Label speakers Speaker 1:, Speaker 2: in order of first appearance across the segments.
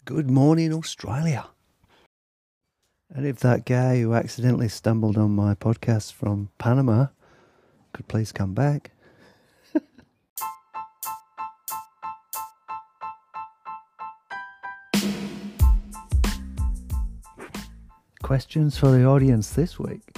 Speaker 1: Good morning, Australia. And if that guy who accidentally stumbled on my podcast from Panama could please come back. Questions for the audience this week.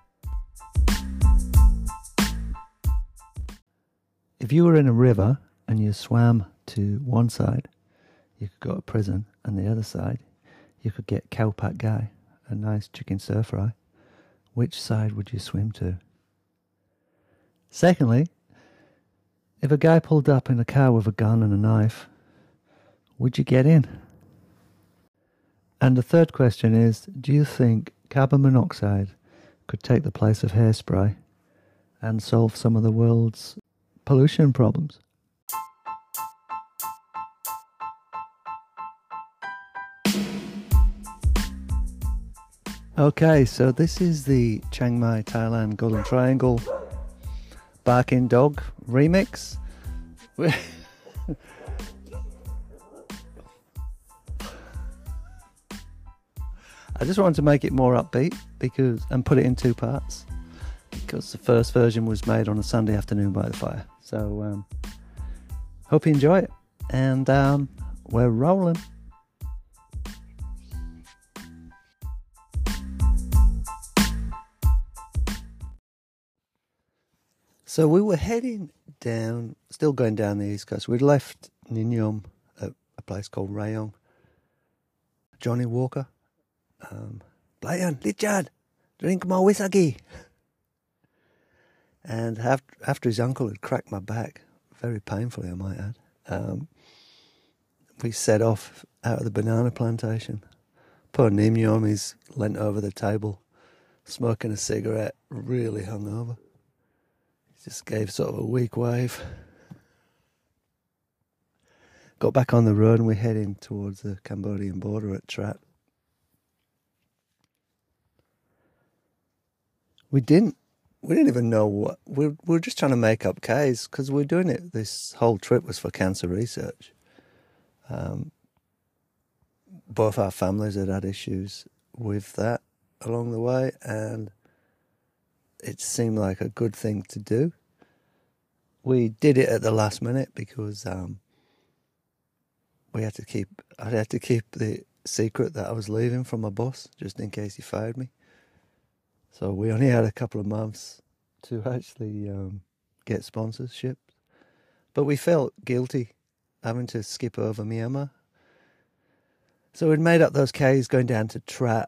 Speaker 1: If you were in a river and you swam to one side, you could go to prison, and the other side, you could get Cowpat Guy, a nice chicken stir fry. Which side would you swim to? Secondly, if a guy pulled up in a car with a gun and a knife, would you get in? And the third question is, do you think carbon monoxide could take the place of hairspray and solve some of the world's pollution problems? Okay, so this is the Chiang Mai, Thailand Golden Triangle Barking Dog remix. I just wanted to make it more upbeat and put it in two parts because the first version was made on a Sunday afternoon by the fire. So hope you enjoy it, and we're rolling. So we were heading down, still going down the east coast. We'd left Ninyom at a place called Rayong. Johnny Walker, Brian, Richard, drink more whiskey. And after his uncle had cracked my back, very painfully I might add, we set off out of the banana plantation. Poor Ninyom, he's leant over the table, smoking a cigarette, really hungover. Just gave sort of a weak wave. Got back on the road and we're heading towards the Cambodian border at Trat. We didn't even know what. We were just trying to make up Ks because we're doing it. This whole trip was for cancer research. Both our families had issues with that along the way, and it seemed like a good thing to do. We did it at the last minute because I had to keep the secret that I was leaving from my boss, just in case he fired me. So we only had a couple of months to actually get sponsorship. But we felt guilty having to skip over Myanmar. So we'd made up those Ks going down to Trat.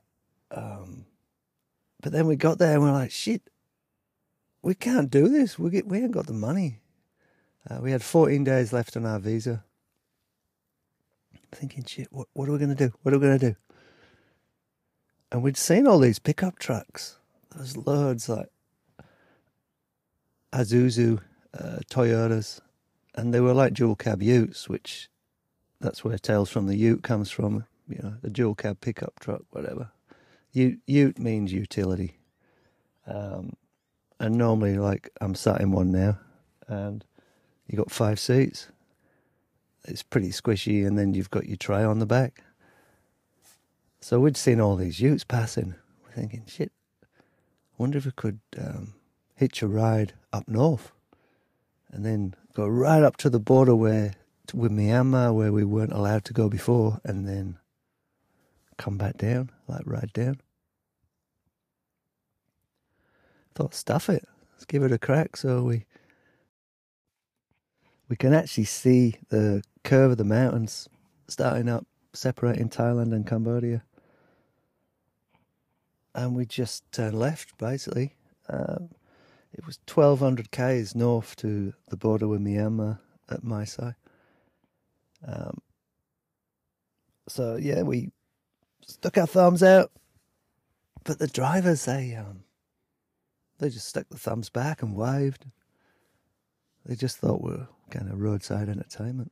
Speaker 1: But then we got there and we're like, shit, we can't do this. We ain't got the money. We had 14 days left on our visa. Thinking, shit, what are we going to do? What are we going to do? And we'd seen all these pickup trucks. There was loads like Isuzu, Toyotas, and they were like dual cab utes, which that's where Tales from the Ute comes from. You know, a dual cab pickup truck, whatever. Ute means utility. And normally, like, I'm sat in one now, and you got 5 seats. It's pretty squishy, and then you've got your tray on the back. So we'd seen all these utes passing. We're thinking, shit, I wonder if we could hitch a ride up north and then go right up to the border with Myanmar, where we weren't allowed to go before, and then come back down, like ride down. Thought, stuff it, let's give it a crack. So we can actually see the curve of the mountains starting up, separating Thailand and Cambodia. And we just turned left, basically. It was 1,200 k's north to the border with Myanmar at Mae Sai. So, yeah, we stuck our thumbs out. But the drivers, they just stuck the thumbs back and waved. They just thought we were kind of roadside entertainment.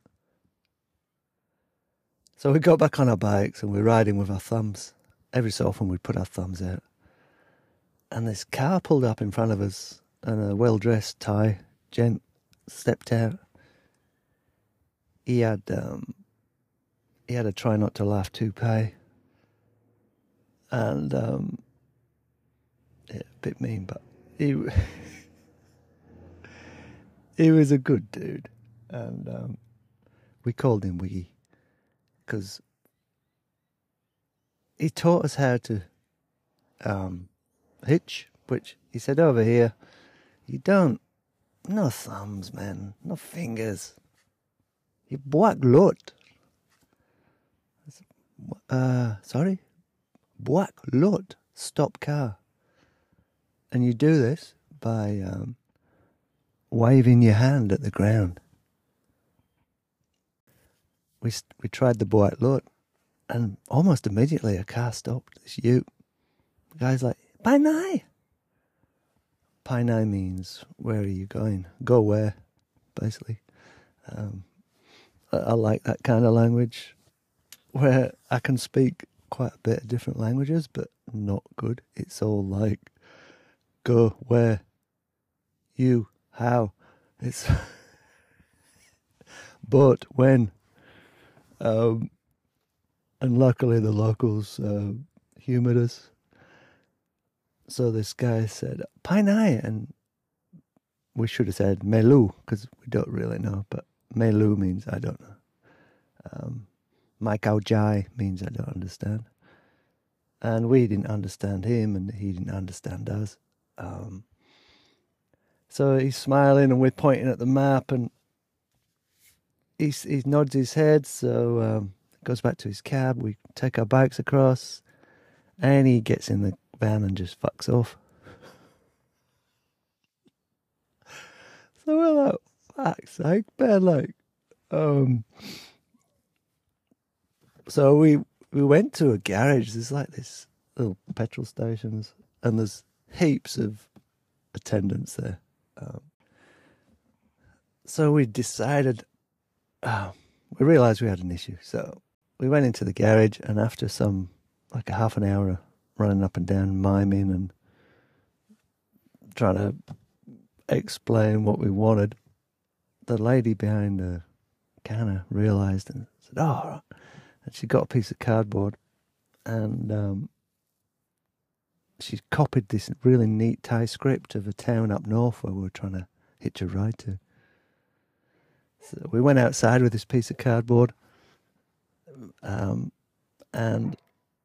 Speaker 1: So we got back on our bikes and we're riding with our thumbs. Every so often we'd put our thumbs out. And this car pulled up in front of us, and a well-dressed Thai gent stepped out. He had he had a try not to laugh toupee. And, yeah, a bit mean, but he he was a good dude. And we called him Wiggy because he taught us how to hitch, which he said over here, you don't, no thumbs, man, no fingers. You buak lot. Sorry? Buak lot. Stop car. And you do this by waving your hand at the ground. We tried the buak lot, and almost immediately a car stopped. This ute. The guy's like, Painai. Painai means, where are you going? Go where, basically. I like that kind of language where I can speak quite a bit of different languages, but not good. It's all like, go where, you, how. It's but when. And luckily the locals humoured us. So this guy said, Painai, and we should have said Melu, because we don't really know, but Melu means I don't know. Maikau Jai means I don't understand. And we didn't understand him, and he didn't understand us. So he's smiling, and we're pointing at the map, and he nods his head, so goes back to his cab. We take our bikes across, and he gets in the van and just fucks off. So we're like, fuck's sake, man, like, so we went to a garage. There's like this little petrol stations, and there's heaps of attendants there. So we decided, we realised we had an issue. So we went into the garage, and after some, like a half an hour of running up and down, miming and trying to explain what we wanted, the lady behind the counter realised and said, oh, all right. And she got a piece of cardboard, and she copied this really neat Thai script of a town up north where we were trying to hitch a ride to. So we went outside with this piece of cardboard, and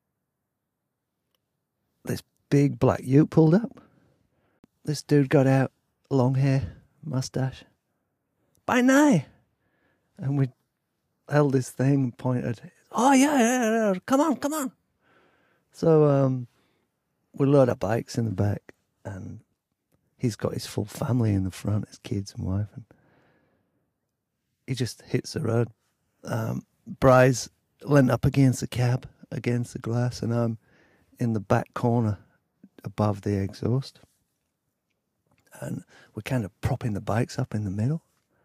Speaker 1: this big black ute pulled up. This dude got out, long hair, mustache. Painai! And we held this thing, pointed. Oh, yeah, come on. So we load our bikes in the back, and he's got his full family in the front, his kids and wife, and he just hits the road. Bry's leant up against the cab, against the glass, and I'm in the back corner above the exhaust. And we're kind of propping the bikes up in the middle.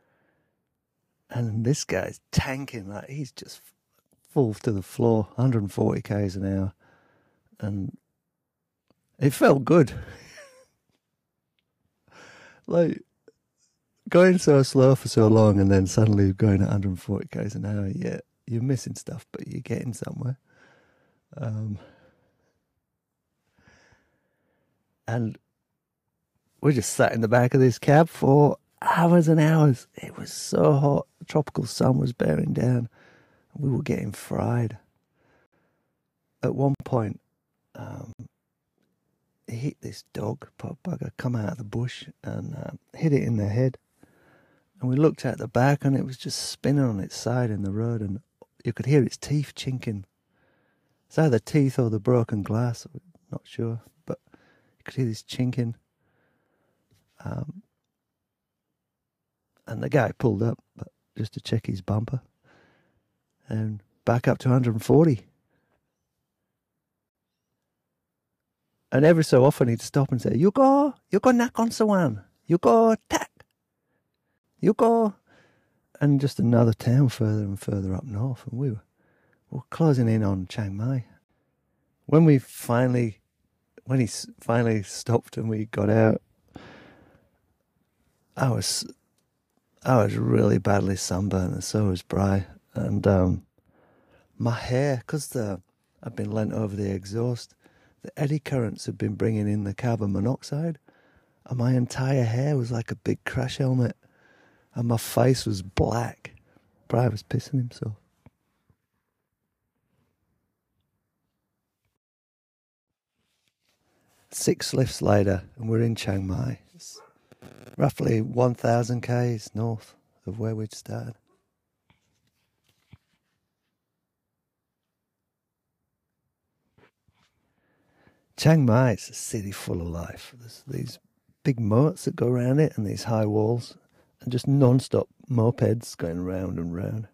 Speaker 1: And this guy's tanking, like he's just full to the floor, 140 k's an hour. And it felt good. Like, going so slow for so long and then suddenly going at 140 k's an hour, yeah, you're missing stuff, but you're getting somewhere. And we just sat in the back of this cab for hours and hours. It was so hot. The tropical sun was bearing down. We were getting fried. At one point, he hit this dog, poor bugger, come out of the bush and hit it in the head. And we looked at the back, and it was just spinning on its side in the road, and you could hear its teeth chinking. It's either teeth or the broken glass, I'm not sure, but you could hear this chinking. And the guy pulled up just to check his bumper and back up to 140. And every so often he'd stop and say, you go knock on someone. You go tack. You go. And just another town further and further up north. And we were closing in on Chiang Mai. When he finally stopped and we got out, I was really badly sunburned, and so was Bry. And my hair, because I've been lent over the exhaust, the eddy currents have been bringing in the carbon monoxide, and my entire hair was like a big crash helmet, and my face was black. Brian was pissing himself. Six lifts later, and we're in Chiang Mai. It's roughly 1,000 k's north of where we'd started. Chiang Mai is a city full of life. There's these big moats that go around it and these high walls and just non-stop mopeds going round and round.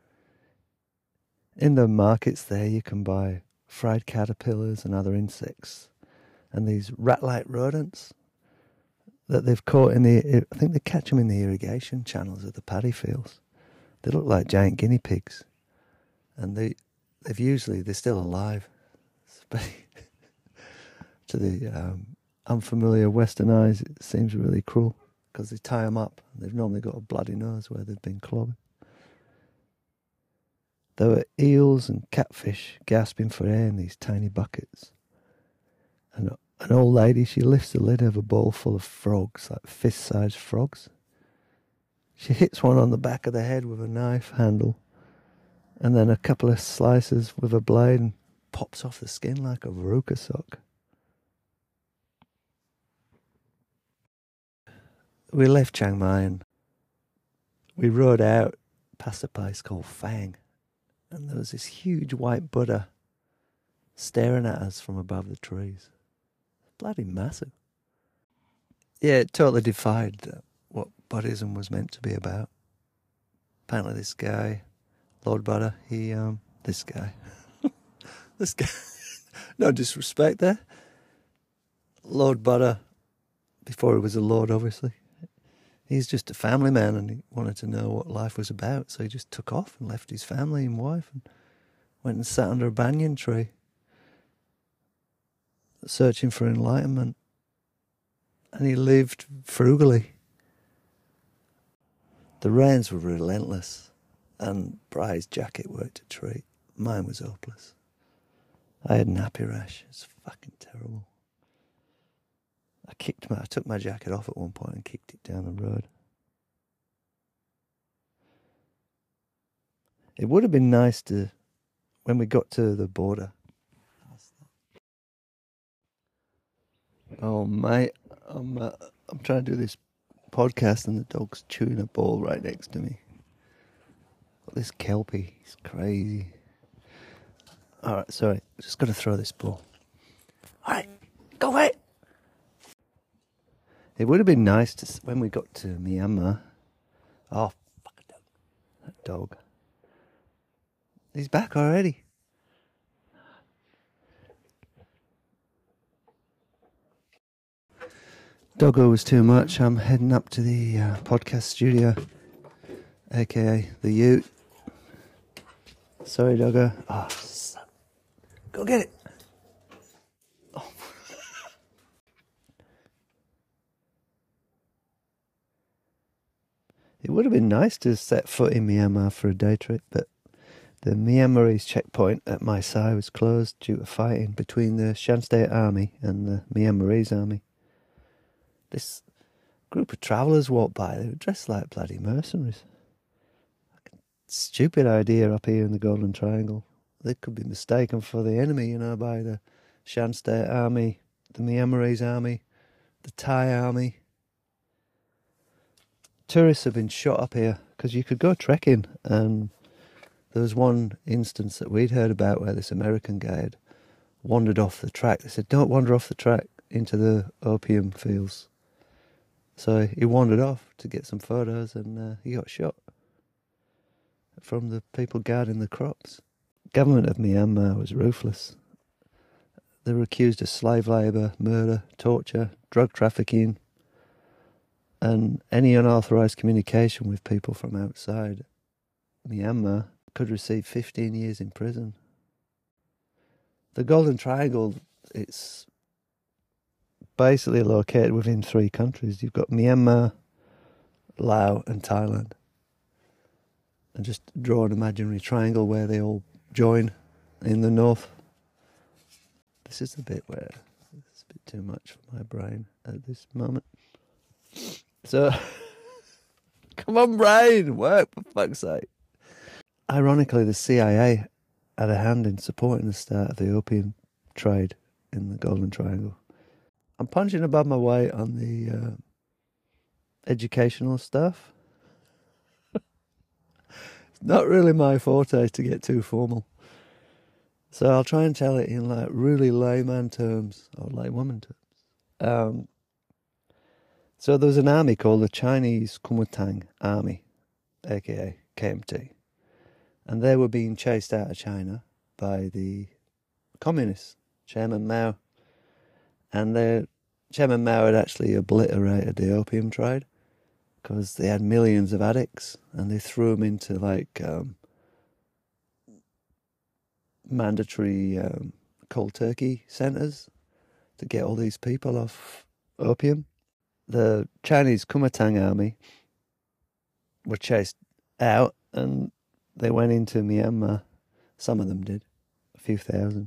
Speaker 1: In the markets there you can buy fried caterpillars and other insects and these rat-like rodents that they've caught I think they catch them in the irrigation channels of the paddy fields. They look like giant guinea pigs, and they're still alive. To the unfamiliar Western eyes, it seems really cruel because they tie them up. They've normally got a bloody nose where they've been clobbered. There were eels and catfish gasping for air in these tiny buckets. And an old lady, she lifts the lid of a bowl full of frogs, like fist-sized frogs. She hits one on the back of the head with a knife handle, and then a couple of slices with a blade and pops off the skin like a veruca sock. We left Chiang Mai and we rode out past a place called Phang, and there was this huge white Buddha staring at us from above the trees. Bloody massive. Yeah, it totally defied what Buddhism was meant to be about. Apparently this guy, Lord Buddha, this guy, no disrespect there, Lord Buddha, before he was a lord obviously, he's just a family man and he wanted to know what life was about, so he just took off and left his family and wife and went and sat under a banyan tree, searching for enlightenment. And he lived frugally. The rains were relentless, and Bry's jacket worked a treat. Mine was hopeless. I had nappy rash. It's fucking terrible. I took my jacket off at one point and kicked it down the road. It would have been nice when we got to the border. Oh mate, I'm trying to do this podcast and the dog's chewing a ball right next to me. Got this kelpie, he's crazy. Alright, sorry, just got to throw this ball. Alright, go away! It would have been nice when we got to Myanmar. Oh, fuck that dog. He's back already. Doggo was too much. I'm heading up to the podcast studio, aka the Ute. Sorry, Doggo. Oh, go get it. Oh. It would have been nice to set foot in Myanmar for a day trip, but the Myanmarese checkpoint at Mae Sai was closed due to fighting between the Shan State Army and the Myanmarese Army. This group of travellers walked by. They were dressed like bloody mercenaries. Stupid idea up here in the Golden Triangle. They could be mistaken for the enemy, by the Shan State Army, the Myanmarese Army, the Thai Army. Tourists have been shot up here because you could go trekking, and there was one instance that we'd heard about where this American guy had wandered off the track. They said, don't wander off the track into the opium fields. So he wandered off to get some photos and he got shot from the people guarding the crops. Government of Myanmar was ruthless. They were accused of slave labour, murder, torture, drug trafficking, and any unauthorised communication with people from outside Myanmar could receive 15 years in prison. The Golden Triangle, it's basically located within 3 countries. You've got Myanmar, Laos and Thailand. And just draw an imaginary triangle where they all join in the north. This is the bit where it's a bit too much for my brain at this moment. So, come on, brain, work for fuck's sake. Ironically, the CIA had a hand in supporting the start of the opium trade in the Golden Triangle. I'm punching above my weight on the educational stuff. It's not really my forte to get too formal. So I'll try and tell it in like really layman terms, or laywoman terms. So there was an army called the Chinese Kuomintang Army, aka KMT. And they were being chased out of China by the communists, Chairman Mao. And Chairman Mao had actually obliterated the opium trade because they had millions of addicts, and they threw them into like mandatory cold turkey centres to get all these people off opium. The Chinese Kuomintang army were chased out, and they went into Myanmar. Some of them did, a few thousand.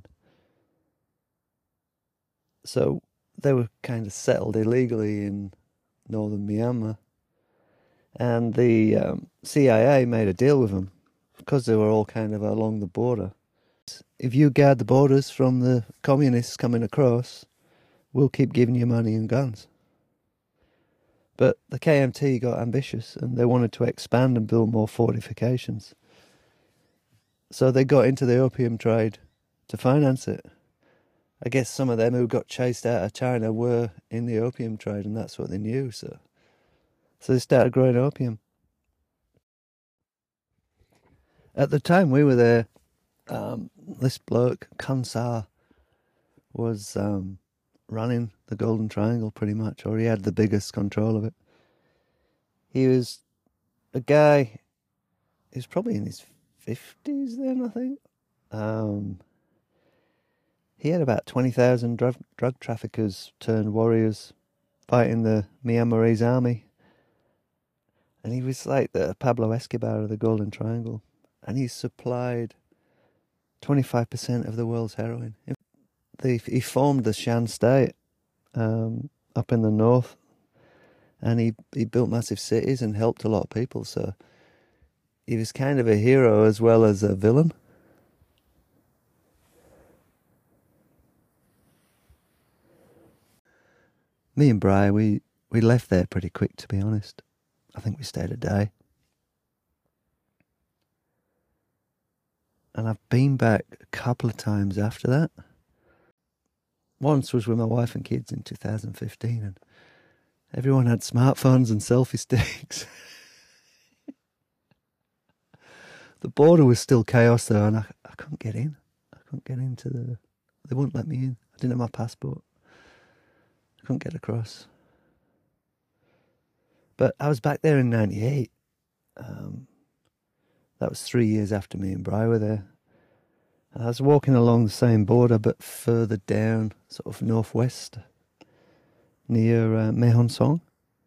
Speaker 1: So they were kind of settled illegally in northern Myanmar. And the CIA made a deal with them because they were all kind of along the border. If you guard the borders from the communists coming across, we'll keep giving you money and guns. But the KMT got ambitious and they wanted to expand and build more fortifications. So they got into the opium trade to finance it. I guess some of them who got chased out of China were in the opium trade, and that's what they knew. So they started growing opium. At the time we were there, this bloke, Kansar, was running the Golden Triangle pretty much, or he had the biggest control of it. He was a guy, he was probably in his 50s then, I think. He had about 20,000 drug traffickers turned warriors fighting the Myanmarese army. And he was like the Pablo Escobar of the Golden Triangle. And he supplied 25% of the world's heroin. He formed the Shan State up in the north. And he built massive cities and helped a lot of people. So he was kind of a hero as well as a villain. Me and Bri, we left there pretty quick, to be honest. I think we stayed a day. And I've been back a couple of times after that. Once was with my wife and kids in 2015, and everyone had smartphones and selfie sticks. The border was still chaos though, and I couldn't get in. I couldn't get into they wouldn't let me in. I didn't have my passport. I couldn't get across. But I was back there in 98. That was 3 years after me and Bri were there. And I was walking along the same border, but further down, sort of northwest, near Mae Hong Son.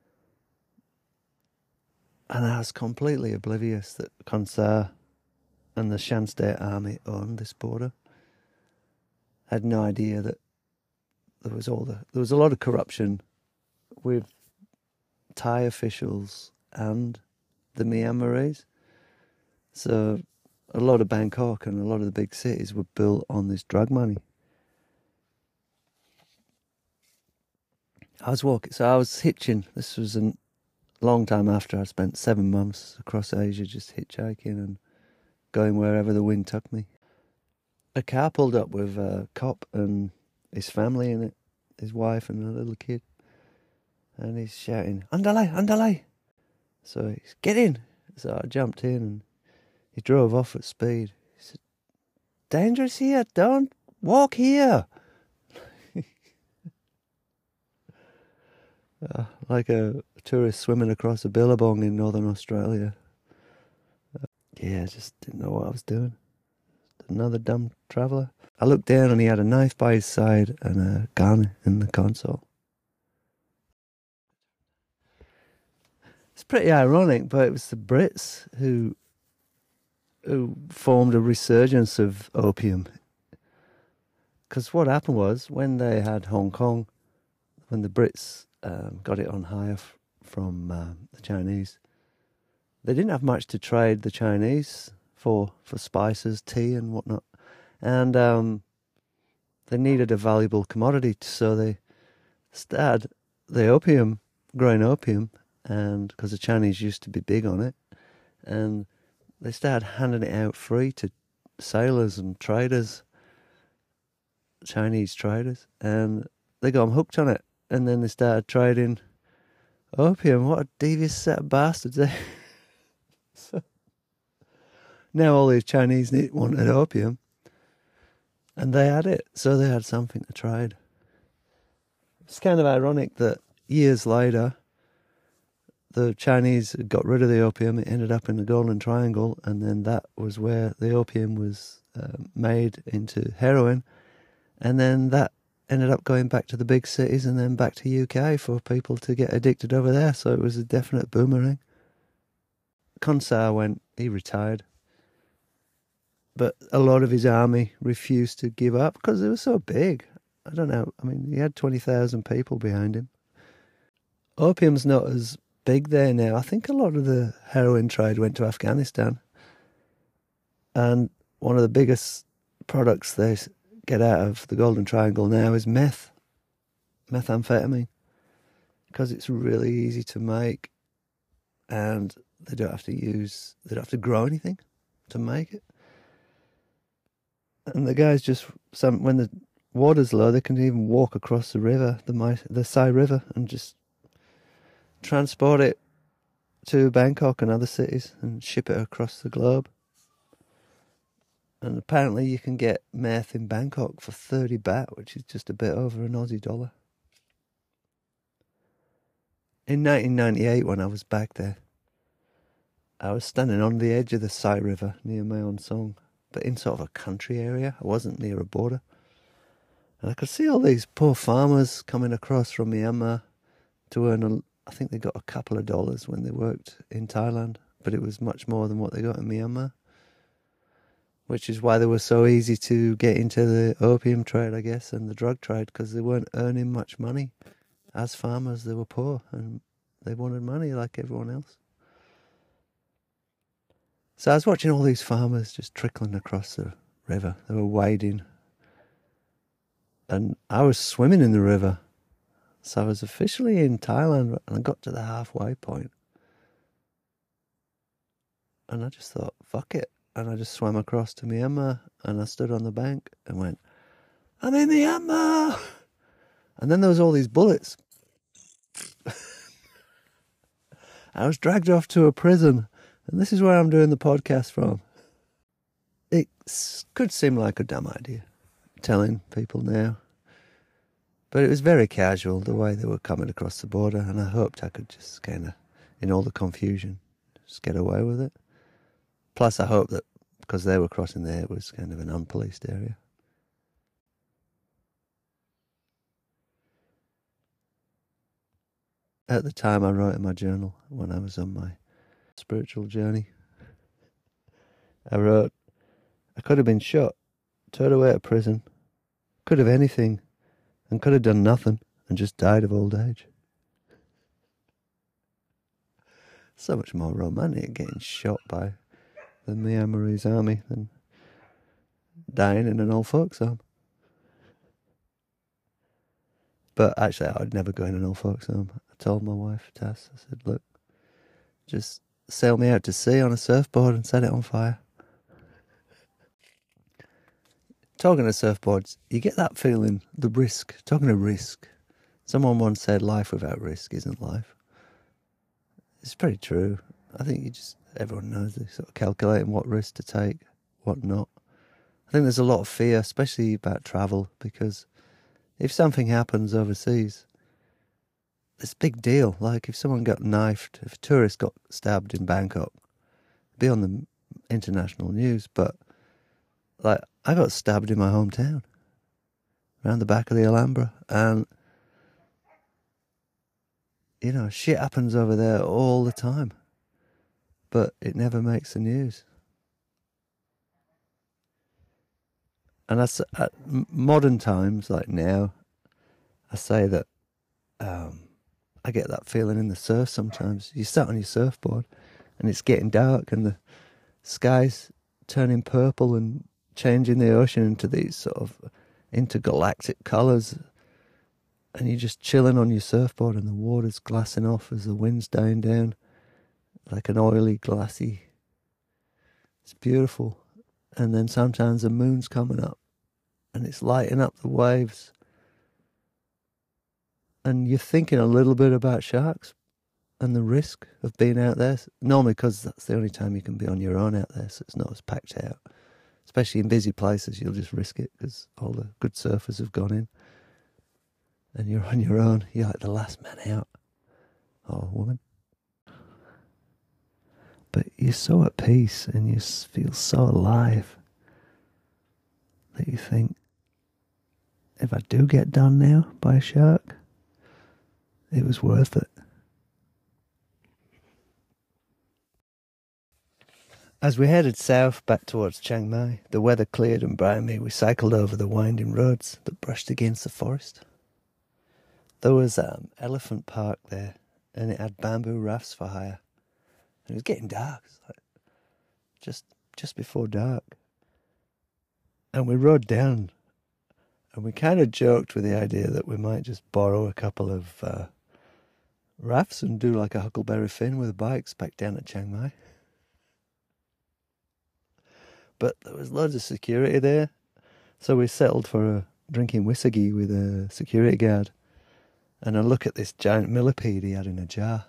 Speaker 1: And I was completely oblivious that Kansar and the Shan State Army owned this border. I had no idea that there was a lot of corruption with Thai officials and the Myanmarese. So a lot of Bangkok and a lot of the big cities were built on this drug money. I was hitching. This was a long time after I spent 7 months across Asia just hitchhiking and going wherever the wind took me. A car pulled up with a cop and his family in it, his wife and a little kid. And he's shouting, "Andalai, andalai!" So he's, "Get in!" So I jumped in and he drove off at speed. He said, "Dangerous here, don't walk here." Like a tourist swimming across a billabong in northern Australia. Yeah, I just didn't know what I was doing. Another dumb traveller. I looked down and he had a knife by his side and a gun in the console. It's pretty ironic, but it was the Brits who who formed a resurgence of opium. Because what happened was, when they had Hong Kong, when the Brits got it on hire from the Chinese, they didn't have much to trade the Chinese for spices, tea and whatnot. And they needed a valuable commodity, so they started growing opium, and because the Chinese used to be big on it, and they started handing it out free to sailors and traders, Chinese traders, and they got them hooked on it, and then they started trading opium. What a devious set of bastards, eh? So now all these Chinese wanted opium, and they had it, so they had something to trade. It's kind of ironic that years later, the Chinese got rid of the opium. It ended up in the Golden Triangle, and then that was where the opium was made into heroin, and then that ended up going back to the big cities and then back to UK for people to get addicted over there. So it was a definite boomerang. Khonsar he retired, but a lot of his army refused to give up because they were so big. I don't know. I mean, he had 20,000 people behind him. Opium's not as big there now. I think a lot of the heroin trade went to Afghanistan. And one of the biggest products they get out of the Golden Triangle now is methamphetamine, because it's really easy to make, and they don't have to grow anything to make it. And the guys when the water's low, they can even walk across the river, the Sai River, and just transport it to Bangkok and other cities and ship it across the globe. And apparently you can get meth in Bangkok for 30 baht, which is just a bit over an Aussie dollar. In 1998, when I was back there, I was standing on the edge of the Sai River near Mae Hong Son, but in sort of a country area. I wasn't near a border. And I could see all these poor farmers coming across from Myanmar to earn, I think they got a couple of dollars when they worked in Thailand, but it was much more than what they got in Myanmar, which is why they were so easy to get into the opium trade, I guess, and the drug trade, because they weren't earning much money. As farmers, they were poor, and they wanted money like everyone else. So I was watching all these farmers just trickling across the river. They were wading, and I was swimming in the river. So I was officially in Thailand, and I got to the halfway point. And I just thought, fuck it. And I just swam across to Myanmar, and I stood on the bank and went, I'm in Myanmar! And then there was all these bullets. I was dragged off to a prison, and this is where I'm doing the podcast from. It could seem like a dumb idea, telling people now. But it was very casual, the way they were coming across the border, and I hoped I could just kind of, in all the confusion, just get away with it. Plus, I hoped that because they were crossing there, it was kind of an unpoliced area. At the time, I wrote in my journal when I was on my spiritual journey. I wrote, I could have been shot, towed away to prison, could have anything, and could have done nothing and just died of old age. So much more romantic getting shot by the Myanmarese army than dying in an old folks home. But actually, I'd never go in an old folks home. I told my wife, Tass, I said, look, just sail me out to sea on a surfboard and set it on fire. Talking of surfboards, you get that feeling, the risk. Talking of risk, someone once said life without risk isn't life. It's pretty true. I think everyone knows this, sort of calculating what risk to take, what not. I think there's a lot of fear, especially about travel, because if something happens overseas, it's a big deal. Like if someone got knifed, if a tourist got stabbed in Bangkok, it'd be on the international news, but like I got stabbed in my hometown, around the back of the Alhambra, and you know, shit happens over there all the time, but it never makes the news. And at modern times, like now, I say that I get that feeling in the surf sometimes. You sat on your surfboard and it's getting dark and the sky's turning purple and changing the ocean into these sort of intergalactic colours, and you're just chilling on your surfboard and the water's glassing off as the wind's dying down, like an oily, glassy. It's beautiful. And then sometimes the moon's coming up and it's lighting up the waves. And you're thinking a little bit about sharks and the risk of being out there. Normally because that's the only time you can be on your own out there, so it's not as packed out. Especially in busy places, you'll just risk it because all the good surfers have gone in. And you're on your own. You're like the last man out. Or woman. But you're so at peace and you feel so alive that you think, if I do get done now by a shark, it was worth it. As we headed south back towards Chiang Mai, the weather cleared and briny. We cycled over the winding roads that brushed against the forest. There was an elephant park there, and it had bamboo rafts for hire. And it was getting dark, it was like just before dark. And we rode down, and we kind of joked with the idea that we might just borrow a couple of rafts and do like a Huckleberry Finn with the bikes back down at Chiang Mai. But there was loads of security there, so we settled for drinking whiskey with a security guard and a look at this giant millipede he had in a jar.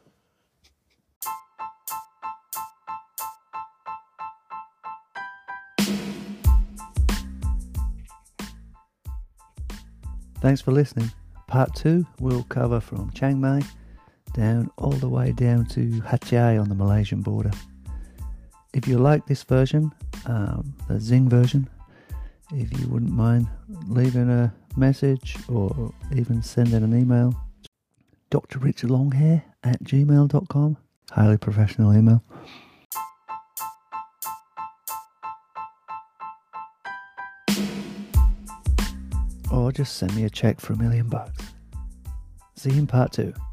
Speaker 1: Thanks for listening. Part 2 will cover from Chiang Mai down all the way down to Hat Yai on the Malaysian border. If you like this version, the Zing version, if you wouldn't mind leaving a message or even sending an email, drrichardlonghair@gmail.com, highly professional email. Or just send me a check for $1 million. See you in part 2.